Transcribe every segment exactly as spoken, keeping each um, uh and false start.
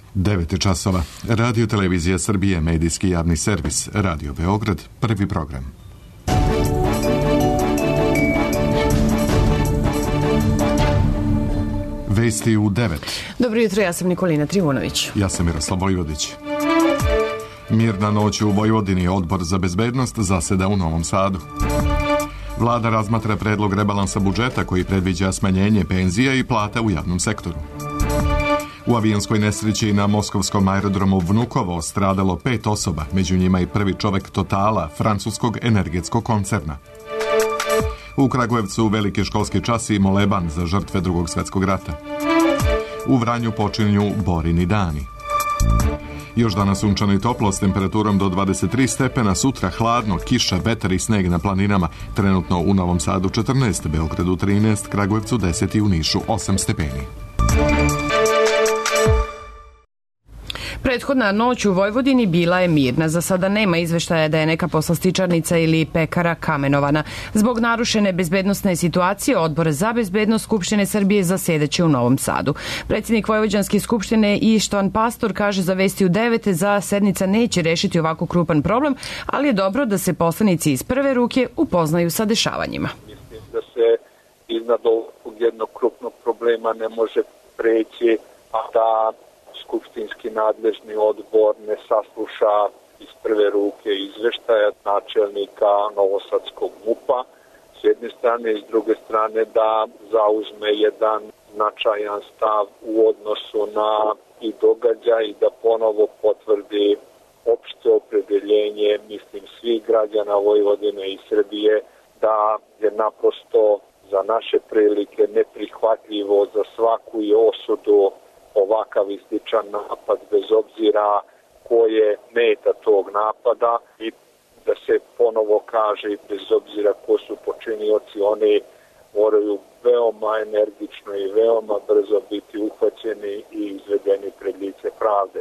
devet časova. Radio Televizija Srbije, medijski javni servis, Radio Beograd, prvi program. Vesti u devet. Dobro jutro, ja sam Nikolina Trivunović. Ja sam Miroslav Vojvodić. Mirna noć u Vojvodini, Odbor za bezbednost zaseda u Novom Sadu. Vlada razmatra predlog rebalansa budžeta koji predviđa smanjenje penzija i plata u javnom sektoru. U avionskoj nesreći na moskovskom aerodromu Vnukovo stradalo pet osoba, među njima i prvi čovek Totala, francuskog energetskog koncerna. U Kragujevcu veliki školski čas i moleban za žrtve Drugog svjetskog rata. U Vranju počinju Borini dani. Još danas sunčano i toplo s temperaturom do dvadeset tri stepena, sutra hladno, kiša, vetar i sneg na planinama. Trenutno u Novom Sadu četrnaest, Beogradu trinaest, Kragujevcu deset i u Nišu osam stepeni. Prethodna noć u Vojvodini bila je mirna. Za sada nema izveštaja da je neka poslastičarnica ili pekara kamenovana. Zbog narušene bezbednosne situacije, Odbor za bezbednost Skupštine Srbije zasedaće u Novom Sadu. Predsjednik Vojvođanske skupštine Ištvan Pastor kaže za Vesti u devet za sednica neće rešiti ovako krupan problem, ali je dobro da se poslanici iz prve ruke upoznaju sa dešavanjima. Mislim da se iznad ovog jednog krupnog problema ne može preći, a da skupštinski nadležni odbor ne sasluša iz prve ruke izveštaja načelnika Novosadskog MUP-a s jedne strane i s druge strane da zauzme jedan značajan stav u odnosu na i događaj i da ponovo potvrdi opšte opredeljenje, mislim, svih građana Vojvodine i Srbije da je naprosto za naše prilike neprihvatljivo za svaku i osudu ovakav ističan napad bez obzira ko je meta tog napada i da se ponovo kaže bez obzira ko su počinioci, oni moraju veoma energično i veoma brzo biti uhvaćeni i izvedeni pred lice pravde.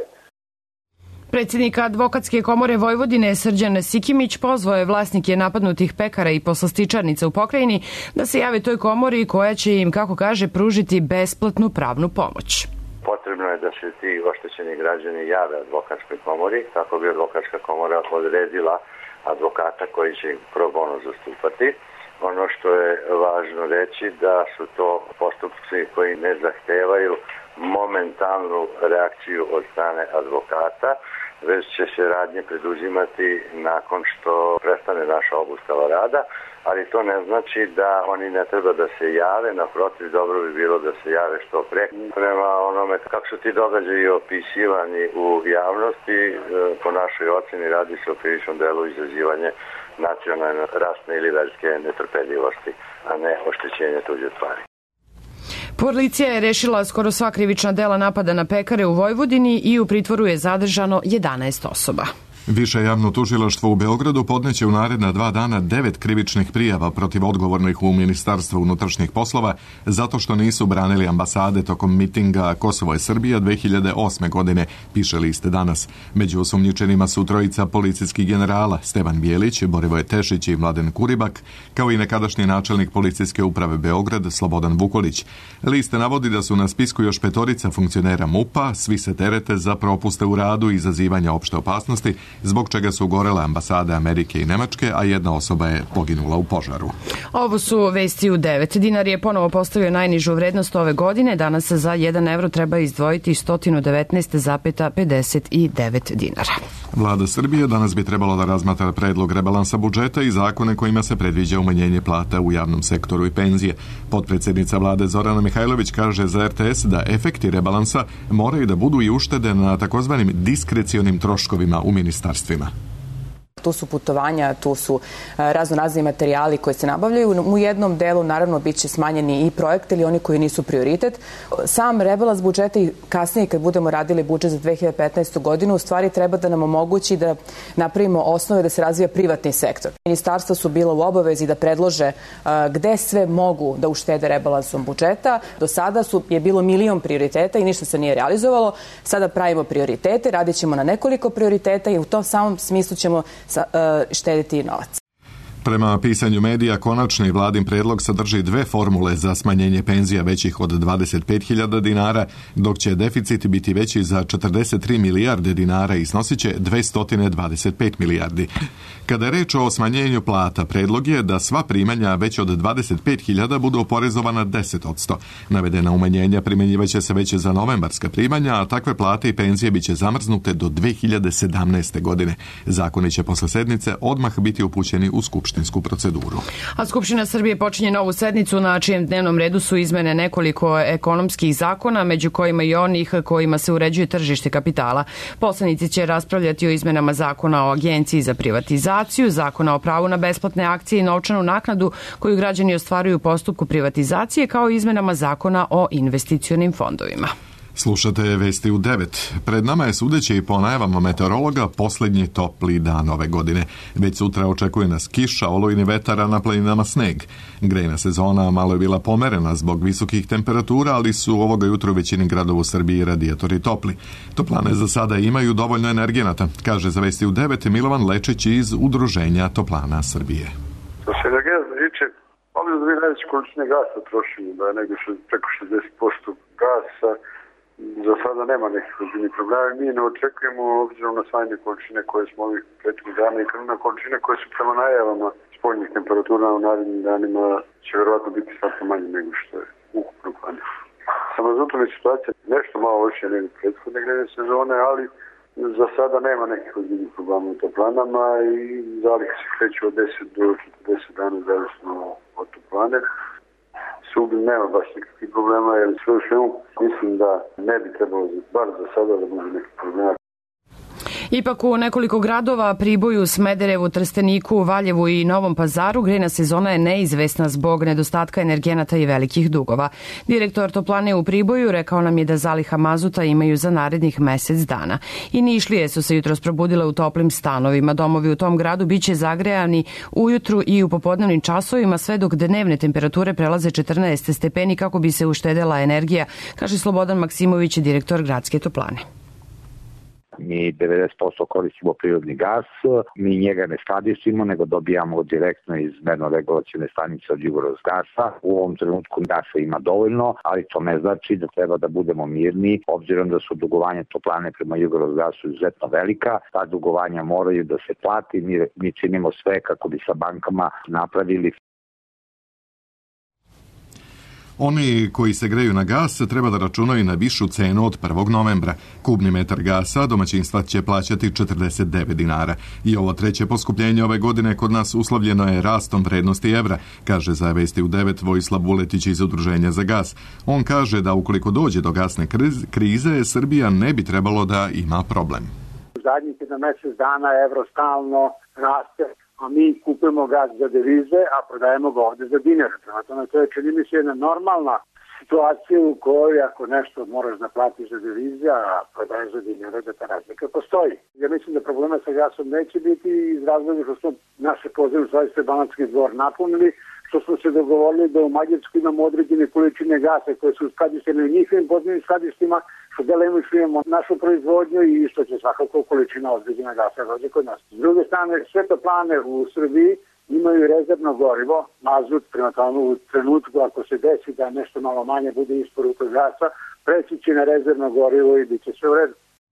Predsjednik Advokatske komore Vojvodine Srđan Sikimić pozvao je vlasnike napadnutih pekara i poslastičarnica u pokrajini da se jave toj komori koja će im, kako kaže, pružiti besplatnu pravnu pomoć. Potrebno je da se ti oštećeni građani jave advokatskoj komori, kako bi advokatska komora odredila advokata koji će ih pro bono zastupati. Ono što je važno reći da su to postupci koji ne zahtevaju momentalnu reakciju od strane advokata, već će se radnje preduzimati nakon što prestane naša obustava rada, ali to ne znači da oni ne treba da se jave, naprotiv, dobro bi bilo da se jave što pre. Prema onome kako su ti događaji opisivani u javnosti, po našoj oceni radi se o krivičnom delu izazivanje nacionalne, rasne ili verske netrpeljivosti, a ne oštećenje tuđe stvari. Policija je rešila skoro sva krivična dela napada na pekare u Vojvodini i u pritvoru je zadržano jedanaest osoba. Više javno tužilaštvo u Beogradu podneće u naredna dva dana devet krivičnih prijava protiv odgovornih u Ministarstvu unutrašnjih poslova zato što nisu branili ambasade tokom mitinga Kosovo je Srbija dve hiljade osme. godine, piše list Danas. Među osumnjičenima su trojica policijskih generala Stevan Bijelić, Borivoje Tešić i Mladen Kuribak, kao i nekadašnji načelnik policijske uprave Beograd Slobodan Vukolić. List navodi da su na spisku još petorica funkcionera MUP-a, svi se terete za propuste u radu i izazivanja opšte opasnosti, zbog čega su gorele ambasade Amerike i Nemačke, a jedna osoba je poginula u požaru. Ovo su Vesti u devet. Dinar je ponovo postavio najnižu vrednost ove godine. Danas za jedan evro treba izdvojiti sto devetnaest zarez pedeset devet dinara. Vlada Srbije danas bi trebalo da razmatra predlog rebalansa budžeta i zakone kojima se predviđa umanjenje plata u javnom sektoru i penzije. Potpredsjednica vlade Zorana Mihajlović kaže za R T S da efekti rebalansa moraju da budu i uštede na takozvanim diskrecionim troškovima u ministarstvima. Tu su putovanja, tu su razno razni materijali koji se nabavljaju. U jednom delu naravno bit će smanjeni i projekti ili oni koji nisu prioritet. Sam rebalans budžeta i kasnije kad budemo radili budžet za dve hiljade petnaestu. godinu u stvari treba da nam omogući da napravimo osnove da se razvija privatni sektor. Ministarstva su bila u obavezi da predlože gde sve mogu da uštede rebalansom budžeta. Do sada su, je bilo milion prioriteta i ništa se nije realizovalo. Sada pravimo prioritete, radit ćemo na nekoliko prioriteta i u tom samom smislu ćemo štediti novac. Prema pisanju medija, konačni vladin predlog sadrži dve formule za smanjenje penzija većih od dvadeset pet hiljada dinara, dok će deficit biti veći za četrdeset tri milijarde dinara i snosit će dvesta dvadeset pet milijardi. Kada je reč o smanjenju plata, predlog je da sva primanja već od dvadeset pet hiljada budu oporezovana deset posto. Navedena umanjenja primjenjivaće se već za novembarska primanja, a takve plate i penzije biće zamrznute do dve hiljade sedamnaeste. godine. Zakoni će posle sednice odmah biti upućeni u skupštinsku proceduru. A Skupština Srbije počinje novu sednicu na čijem dnevnom redu su izmene nekoliko ekonomskih zakona, među kojima i onih kojima se uređuje tržište kapitala. Poslanici će raspravljati o izmenama zakona o Agenciji za privatizaciju, zakona o pravu na besplatne akcije i novčanu naknadu koju građani ostvaruju u postupku privatizacije, kao i izmenama zakona o investicionim fondovima. Slušate Vesti u devet. Pred nama je, sudeći i po najavama meteorologa, posljednji topli dan ove godine. Već sutra očekuje nas kiša, olujni vetar, a na planinama sneg. Grejna sezona malo je bila pomerena zbog visokih temperatura, ali su ovoga jutra u većini gradova u Srbiji radijatori topli. Toplane za sada imaju dovoljno energenata, kaže za Vesti u devet Milovan Lečić iz Udruženja toplana Srbije. Što se energenata tiče, obzirom da mi najveće količine gasa trošimo, da je negdje preko šezdeset posto gasa, za sada nema nekih ozbiljnih problema. Mi ne očekujemo, obzirom na smanjene količine koje smo ovih prethodnih dana i na količine koje su prema najavama spoljnih temperatura u narednim danima će verovatno biti svako manje nego što je ukupno planirano. Sa mazutom je situacija nešto malo lošija nego prethodne grejne sezone, ali za sada nema nekih ozbiljnih problema u toplanama i zalihe se kreću od deset do četrdeset dana zavisno od toplane. Subim nema baš nekakvih problema, jer sve u svemu mislim da ne bi trebalo bar za sada da bude nekih problema. Ipak u nekoliko gradova, Priboju, Smederevu, Trsteniku, Valjevu i Novom Pazaru, grejna sezona je neizvesna zbog nedostatka energenata i velikih dugova. Direktor toplane u Priboju rekao nam je da zaliha mazuta imaju za narednih mesec dana. I Nišlije su se jutros probudile u toplim stanovima. Domovi u tom gradu biće zagrejani ujutru i u popodnevnim časovima, sve dok dnevne temperature prelaze četrnaest stepeni kako bi se uštedela energija, kaže Slobodan Maksimović, direktor gradske toplane. Mi devedeset posto koristimo prirodni gas, mi njega ne skladištimo, nego dobijamo direktno iz merno-regulacione stanice od Jugorozgasa. U ovom trenutku gasa ima dovoljno, ali to ne znači da treba da budemo mirni, obzirom da su dugovanja toplane prema Jugorozgasu izuzetno velika. Ta dugovanja moraju da se plati, mi, mi činimo sve kako bi sa bankama napravili. Oni koji se greju na gas treba da računaju na višu cenu od prvog novembra. Kubni metar gasa domaćinstva će plaćati četrdeset devet dinara. I ovo treće poskupljenje ove godine kod nas uslovljeno je rastom vrednosti evra, kaže za Vesti u devet Vojislav Vuletić iz Udruženja za gas. On kaže da ukoliko dođe do gasne krize, Srbija ne bi trebalo da ima problem. U zadnjih jedan mesec dana evro stalno raste, a mi kupujemo gas za devize, a prodajemo ga ovde za dinare. Prema tome, to je, čini mi se, jedna normalna situacija u kojoj ako nešto moraš da platiš za devize, a prodaješ za dinare, da ta razlika postoji. Ja mislim da problema sa gasom neće biti iz razloga što smo naše podzemne skladište Banatski Dvor napunili, što smo se dogovorili da u Mađarskoj imamo određene količine gasa koje su skladištene u njihovim podzemnim skladištima, što delimično našu proizvodnju i što će svakako količina određena gasa dođe kod nas. S druge strane, sve toplane u Srbiji imaju rezervno gorivo, mazut, prema tomu u trenutku ako se desi da nešto malo manje bude isporuka gasa, preći će na rezervno gorivo i bit će sve u redu.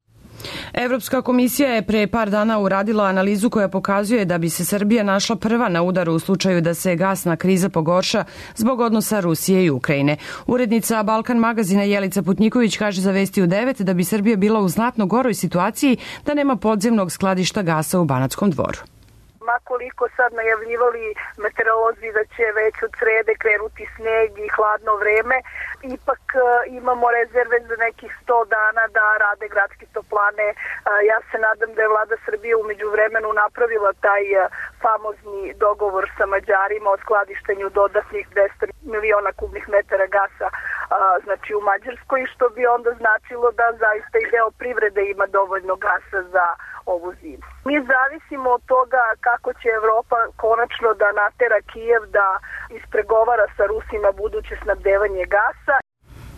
Evropska komisija je pre par dana uradila analizu koja pokazuje da bi se Srbija našla prva na udaru u slučaju da se gasna kriza pogorša zbog odnosa Rusije i Ukrajine. Urednica Balkan magazina Jelica Putniković kaže za Vesti u devet da bi Srbija bila u znatno goroj situaciji da nema podzemnog skladišta gasa u Banatskom Dvoru. Ma koliko sad najavljivali meteorolozi da će već od srede krenuti sneg i hladno vreme, ipak imamo rezerve za nekih sto dana da rade gradske toplane. Ja se nadam da je vlada Srbije umeđu vremenu napravila taj famozni dogovor sa Mađarima o skladištenju dodatnih dvesta miliona kubnih metara gasa znači u Mađarskoj, što bi onda značilo da zaista i deo privrede ima dovoljno gasa za ovu zimu. Mi zavisimo od toga kako će Evropa konačno da natera Kijev da ispregovara sa Rusima buduće snabdevanje gasa.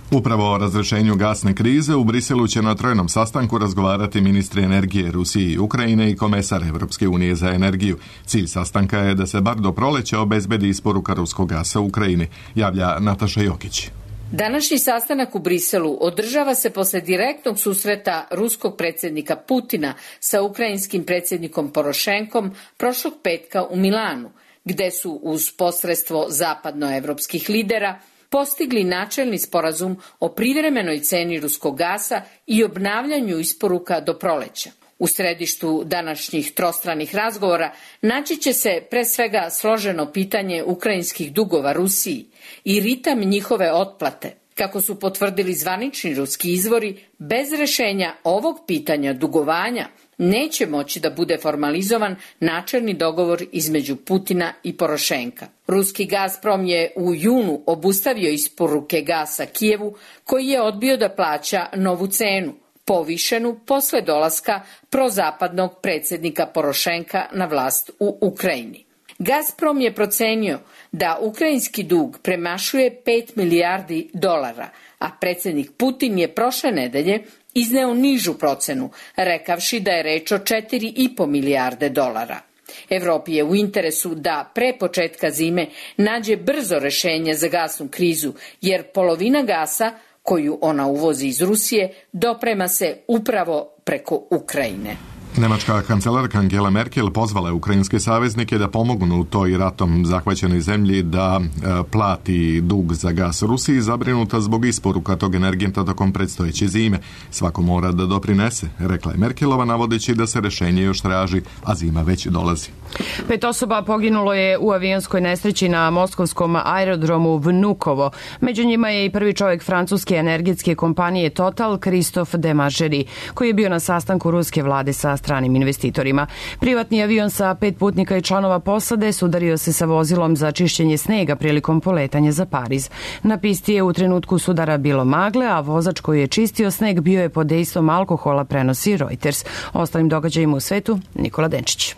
Upravo o razrešenju gasne krize u Briselu će na trojnom sastanku razgovarati ministri energije Rusije i Ukrajine i komesar Evropske unije za energiju. Cilj sastanka je da se bar do proleća obezbedi isporuka ruskog gasa u Ukrajini, javlja Nataša Jokić. Današnji sastanak u Briselu održava se posle direktnog susreta ruskog predsjednika Putina sa ukrajinskim predsjednikom Porošenkom prošlog petka u Milanu, gde su uz posredstvo zapadnoevropskih lidera postigli načelni sporazum o privremenoj ceni ruskog gasa i obnavljanju isporuka do proleća. U središtu današnjih trostranih razgovora naći će se pre svega složeno pitanje ukrajinskih dugova Rusiji i ritam njihove otplate. Kako su potvrdili zvanični ruski izvori, bez rešenja ovog pitanja dugovanja neće moći da bude formalizovan načelni dogovor između Putina i Porošenka. Ruski Gazprom je u junu obustavio isporuke gasa Kijevu, koji je odbio da plaća novu cenu, povišenu posle dolaska prozapadnog predsjednika Porošenka na vlast u Ukrajini. Gazprom je procenio da ukrajinski dug premašuje pet milijardi dolara, a predsjednik Putin je prošle nedelje izneo nižu procenu, rekavši da je reč o četiri i po milijarde dolara. Evropi je u interesu da pre početka zime nađe brzo rešenje za gasnu krizu, jer polovina gasa koju ona uvozi iz Rusije doprema se upravo preko Ukrajine. Nemačka kancelarka Angela Merkel pozvala je ukrajinske saveznike da pomognu toj ratom zahvaćenoj zemlji da e, plati dug za gas Rusiji, zabrinuta zbog isporuka tog energenta tokom predstojeće zime. Svako mora da doprinese, rekla je Merkelova, navodeći da se rešenje još traži, a zima već dolazi. Pet osoba poginulo je u avionskoj nesreći na moskovskom aerodromu Vnukovo. Među njima je i prvi čovjek francuske energetske kompanije Total, Christophe Demargerie, koji je bio na sastanku ruske vlade sa stranim investitorima. Privatni avion sa pet putnika i članova posade sudario se sa vozilom za čišćenje snega prilikom poletanja za Pariz. Na pisti je u trenutku sudara bilo magle, a vozač koji je čistio sneg bio je pod dejstvom alkohola, prenosi Reuters. Ostalim događajima u svetu, Nikola Denčić.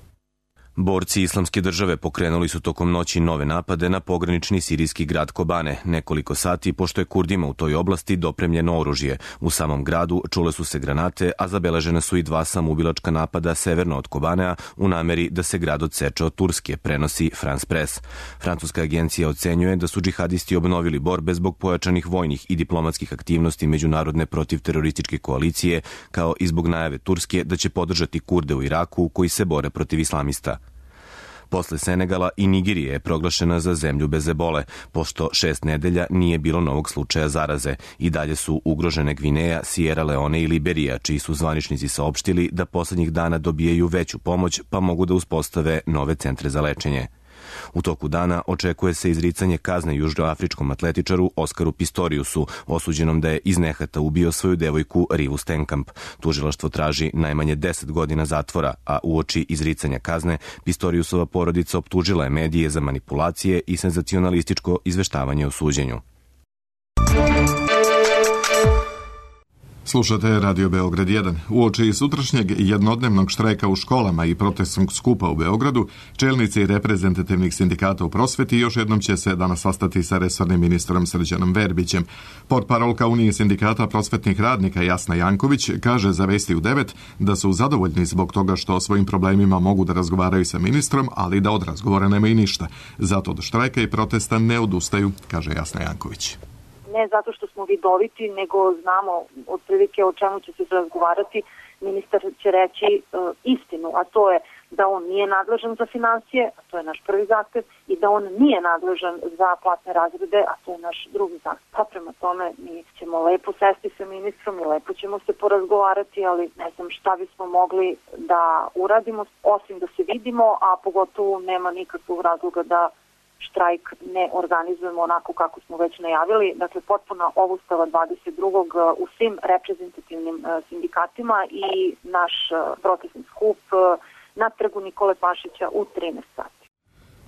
Borci Islamske države pokrenuli su tokom noći nove napade na pogranični sirijski grad Kobane. Nekoliko sati, pošto je Kurdima u toj oblasti dopremljeno oružje. U samom gradu čule su se granate, a zabeležene su i dva samoubilačka napada severno od Kobanea u nameri da se grad odseče od Turske, prenosi France Press. Francuska agencija ocenjuje da su džihadisti obnovili borbe zbog pojačanih vojnih i diplomatskih aktivnosti međunarodne protivterorističke koalicije, kao i zbog najave Turske da će podržati Kurde u Iraku koji se bore protiv islamista. Posle Senegala i Nigerije je proglašena za zemlju bez ebole, pošto šest nedelja nije bilo novog slučaja zaraze. I dalje su ugrožene Gvineja, Sierra Leone i Liberija, čiji su zvaničnici saopštili da poslednjih dana dobijaju veću pomoć, pa mogu da uspostave nove centre za lečenje. U toku dana očekuje se izricanje kazne južnoafričkom atletičaru Oskaru Pistoriusu, osuđenom da je iz nehata ubio svoju devojku Rivu Stenkamp. Tužilaštvo traži najmanje deset godina zatvora, a uoči izricanja kazne Pistoriusova porodica optužila je medije za manipulacije i senzacionalističko izveštavanje o suđenju. Slušate Radio Beograd jedan. Uoči sutrašnjeg jednodnevnog štrajka u školama i protestnog skupa u Beogradu, čelnici reprezentativnih sindikata u prosveti još jednom će se danas sastati sa resornim ministrom Srđanom Verbićem. Portparolka Unije sindikata prosvetnih radnika Jasna Janković kaže za Vesti u devet da su zadovoljni zbog toga što o svojim problemima mogu da razgovaraju sa ministrom, ali da od razgovora nema i ništa. Zato do štrajka i protesta ne odustaju, kaže Jasna Janković. Ne zato što smo vidoviti, nego znamo otprilike o čemu će se razgovarati. Ministar će reći e, istinu, a to je da on nije nadležan za financije, a to je naš prvi zahtev, i da on nije nadležan za platne razrede, a to je naš drugi zahtev. Pa prema tome mi ćemo lepo sesti sa ministrom i lepo ćemo se porazgovarati, ali ne znam šta bismo mogli da uradimo, osim da se vidimo, a pogotovo nema nikakvog razloga da štrajk ne organizujemo onako kako smo već najavili. Dakle, potpuna obustava dvadeset drugog u svim reprezentativnim sindikatima i naš protestni skup na trgu Nikole Pašića u trinaest sati.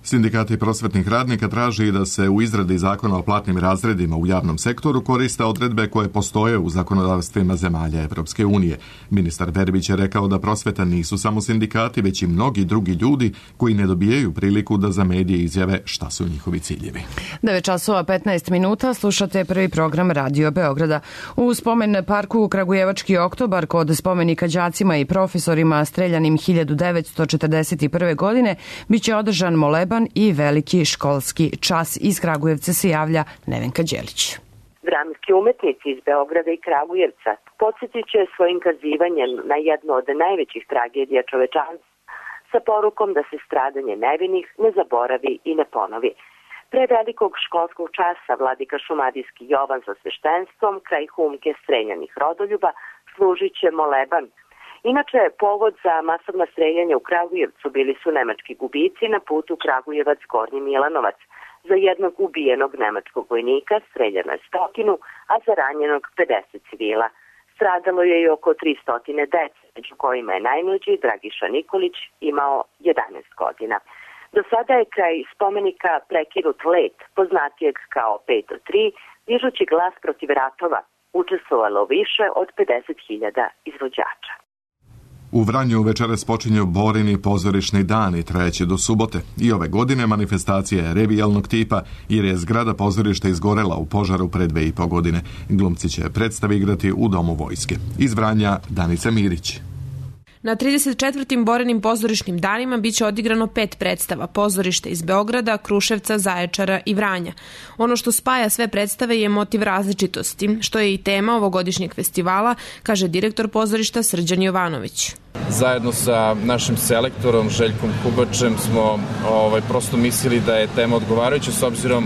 Sindikati prosvetnih radnika traži da se u izradi zakona o platnim razredima u javnom sektoru koriste odredbe koje postoje u zakonodavstvima zemalja Evropske unije. Ministar Verbić je rekao da prosveta nisu samo sindikati, već i mnogi drugi ljudi koji ne dobijaju priliku da za medije izjave šta su njihovi ciljevi. devet časova petnaest minuta, slušate prvi program Radio Beograda. U spomen parku Kragujevački oktobar kod spomenika đacima i profesorima streljanim hiljadu devetsto četrdeset prve. godine biće održan moleban i veliki školski čas. Iz Kragujevca se javlja Nevenka Đelić. Dramski umetnici iz Beograda i Kragujevca podsjetit će svojim kazivanjem na jednu od najvećih tragedija čovečanstva sa porukom da se stradanje nevinih ne zaboravi i ne ponovi. Pre velikog školskog časa vladika šumadijski Jovan sa sveštenstvom kraj humke streljanih rodoljuba služit će moleban. Inače, povod za masovna streljanja u Kragujevcu bili su nemački gubici na putu Kragujevac-Gornji Milanovac. Za jednog ubijenog nemačkog vojnika streljano je stotinu, a za ranjenog pedeset civila. Stradalo je i oko tristo dece, među kojima je najmlađi Dragiša Nikolić imao jedanaest godina. Do sada je kraj spomenika prekinut let, poznatijeg kao pet do tri, dižući glas protiv ratova. Učestvovalo više od pedeset hiljada izvođača. U Vranju večeras počinju Borini pozorišni dan i trajeće do subote. I ove godine manifestacija je revijalnog tipa jer je zgrada pozorišta izgorela u požaru pre dve i po godine. Glumci će predstavi igrati u Domu vojske. Iz Vranja Danica Mirić. Na trideset četvrtim Borinim pozorišnim danima biće odigrano pet predstava pozorišta iz Beograda, Kruševca, Zaječara i Vranja. Ono što spaja sve predstave je motiv različitosti, što je i tema ovogodišnjeg festivala, kaže direktor pozorišta Srđan Jovanović. Zajedno sa našim selektorom Željkom Kubačem smo ovaj, prosto mislili da je tema odgovarajuća s obzirom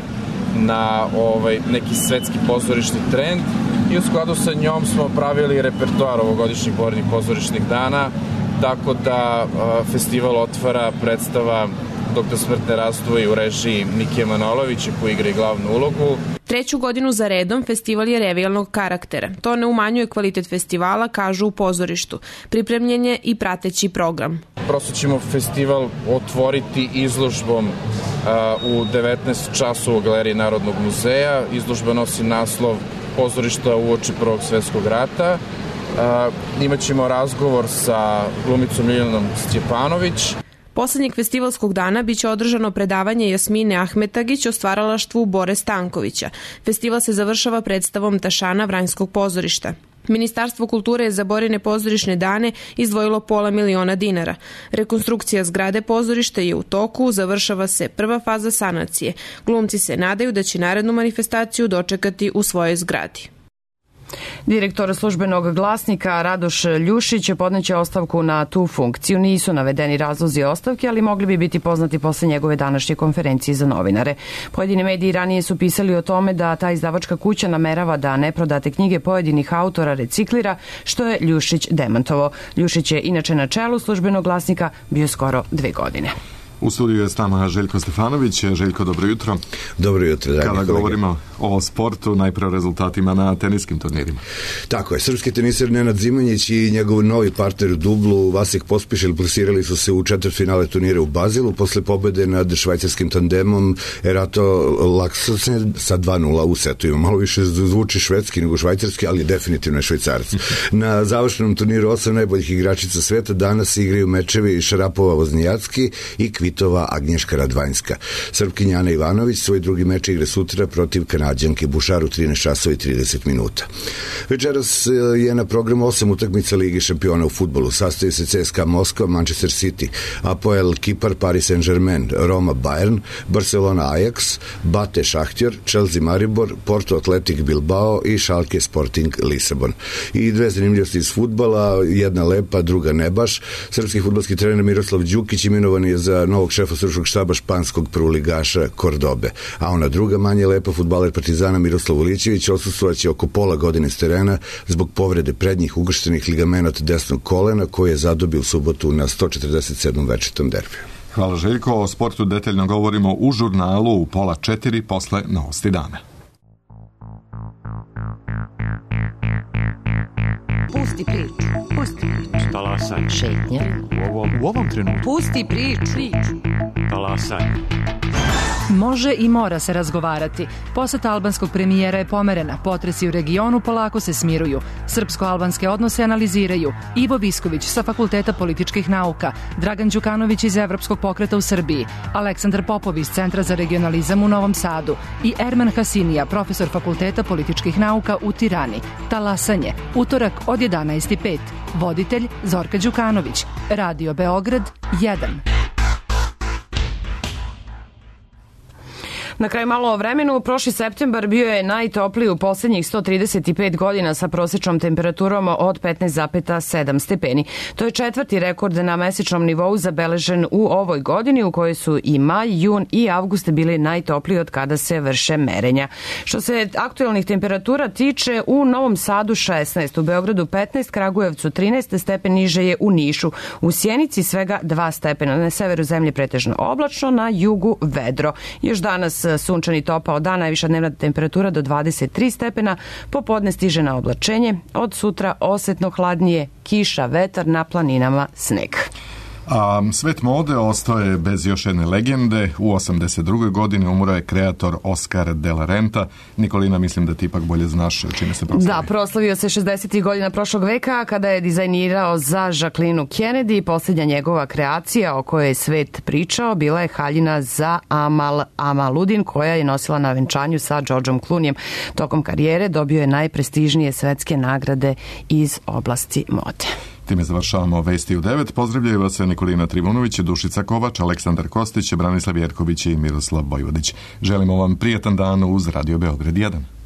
na ovaj, neki svetski pozorišni trend i u skladu sa njom smo pravili repertoar ovogodišnjih Borinih pozorišnih dana, tako da a, festival otvara predstava Doktor smrtne razdvoji u režiji Nikije Manolovića koji igra i glavnu ulogu. Treću godinu za redom festival je revijalnog karaktera. To ne umanjuje kvalitet festivala, kažu u pozorištu. Pripremljen je i prateći program. Prosto ćemo festival otvoriti izložbom a, u devetnaest časova u Galeriji Narodnog muzeja. Izložba nosi naslov Pozorišta uoči Prvog svjetskog rata. A, imaćemo razgovor sa glumicom Liljanom Stjepanović. Poslednjeg festivalskog dana biće održano predavanje Jasmine Ahmetagić o stvaralaštvu Bore Stankovića. Festival se završava predstavom Tašana Vranjskog pozorišta. Ministarstvo kulture je za Borine pozorišne dane izdvojilo pola miliona dinara. Rekonstrukcija zgrade pozorišta je u toku, završava se prva faza sanacije. Glumci se nadaju da će narednu manifestaciju dočekati u svojoj zgradi. Direktor službenog glasnika Radoš Ljušić podneće ostavku na tu funkciju. Nisu navedeni razlozi ostavke, ali mogli bi biti poznati posle njegove današnje konferencije za novinare. Pojedini mediji ranije su pisali o tome da ta izdavačka kuća namerava da neprodate knjige pojedinih autora reciklira, što je Ljušić demantovao. Ljušić je inače na čelu službenog glasnika bio skoro dve godine. U studiju je s nama Željko Stefanović. Željko, dobro jutro. Dobro jutro, dragi Kada kolege. govorimo o sportu, najpre o rezultatima na teniskim turnirima. Tako je, srpski teniser Nenad Zimanjić i njegov novi partner u dublu Vasek Pospišil plasirali su se u četvrtfinale turnira u Bazilu posle pobede nad švajcarskim tandemom Erato Laksosen sa dva nula u setu. Ima malo više zvuči švedski nego švajcarski, ali definitivno je švajcarac. Na završenom turniru osam najboljih igračica sveta danas igraju mečevi Šarapova Voznijacki i Kvitova Agnješka Radvanjska. Srpkinja Ana Ivanović svoj drugi meč igra sutra protiv Kanadjanke Bušar u trinaest časova i trideset minuta. Večeras je na programu osam utakmica Lige šampiona u fudbalu. Sastaju se C S K A Moskva, Manchester City, Apoel Kipar, Paris Saint-Germain, Roma Bayern, Barcelona Ajax, Bate Šahtjor, Chelsea Maribor, Porto Athletic Bilbao i Schalke Sporting Lisabon. I dve zanimljivosti iz fudbala, jedna lepa, druga ne baš. Srpski fudbalski trener Miroslav Đukić imenovan je za novog šefa stručnog štaba španskog prvoligaša Kordobe. A ona druga, manje lepa, fudbaler Partizana Miroslav Ulićević odsustvovaće oko pola godine s terena zbog povrede prednjih ukrštenih ligamenata desnog kolena koje je zadobio u subotu na sto četrdeset sedmom večitom derbiju. Hvala Željko, o sportu detaljno govorimo u žurnalu u pola četiri posle Novosti dana. Pusti priču, pusti priču. Talasaj, Šetnja. U ovom, u ovom trenutku. Pusti priču. Talasaj. Može i mora se razgovarati. Poseta albanskog premijera je pomerena. Potresi u regionu polako se smiruju. Srpsko-albanske odnose analiziraju Ivo Visković sa Fakulteta političkih nauka, Dragan Đukanović iz Evropskog pokreta u Srbiji, Aleksandar Popov iz Centra za regionalizam u Novom Sadu i Erman Hasinija, profesor Fakulteta političkih nauka u Tirani. Talasanje, utorak od jedanaest i pet. Voditelj Zorka Đukanović. Radio Beograd jedan. Na kraju malo o vremenu, prošli septembar bio je najtopliji u poslednjih sto trideset pet godina sa prosečnom temperaturom od petnaest zarez sedam stepeni. To je četvrti rekord na mesečnom nivou zabeležen u ovoj godini u kojoj su i maj, jun i avgust bili najtopliji od kada se vrše merenja. Što se aktuelnih temperatura tiče, u Novom Sadu šesnaest, u Beogradu petnaest, Kragujevcu trinaest stepeni, niže je u Nišu. U Sjenici svega dva stepena, na severu zemlje pretežno oblačno, na jugu vedro. Još danas sunčani topao dan, najviša dnevna temperatura do dvadeset tri stepena, popodne stiže na oblačenje, od sutra osetno hladnije, kiša, vetar, na planinama sneg. A svet mode ostao je bez još jedne legende. U osamdeset drugoj godini umro je kreator Oscar de la Renta. Nikolina, mislim da ti ipak bolje znaš čime se proslavio. Da, proslavio se šezdesetih godina prošlog veka kada je dizajnirao za Jacqueline Kennedy. Posljednja njegova kreacija o kojoj je svet pričao bila je haljina za Amal Amaludin, koja je nosila na venčanju sa Georgeom Clooneyem. Tokom karijere dobio je najprestižnije svetske nagrade iz oblasti mode. Time završavamo Vesti u devet. Pozdravljaju vas Nikolina Trivunović, Dušica Kovač, Aleksandar Kostić, Branislav Jerković i Miroslav Bojvodić. Želimo vam prijatan dan uz Radio Beograd jedan.